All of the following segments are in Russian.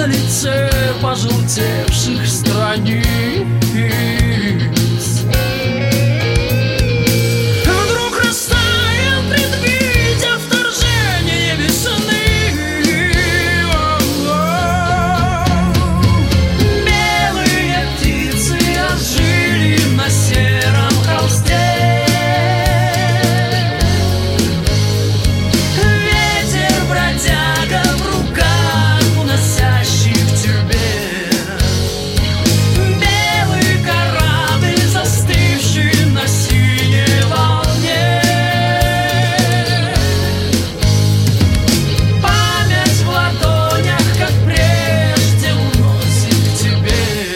на лице пожелтевших страниц. Вдруг растаял, предвидя вторжение весны. Белые птицы ожили на сером холсте. Ветер бродяга в руках, уносящий к тебе. Белый корабль, застывший на синей волне. Память в ладонях, как прежде, уносит к тебе.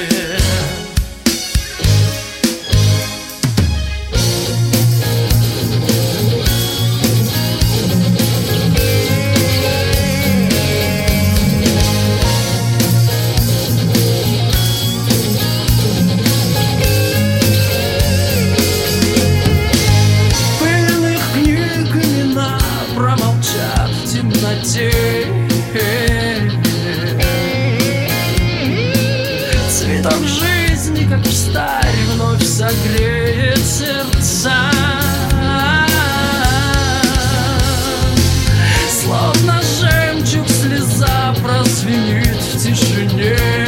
Пыльных книг имена промолчат в темноте. Цветок жизни, как встарь, вновь согреет сердца. Словно жемчуг слеза прозвенит в тишине.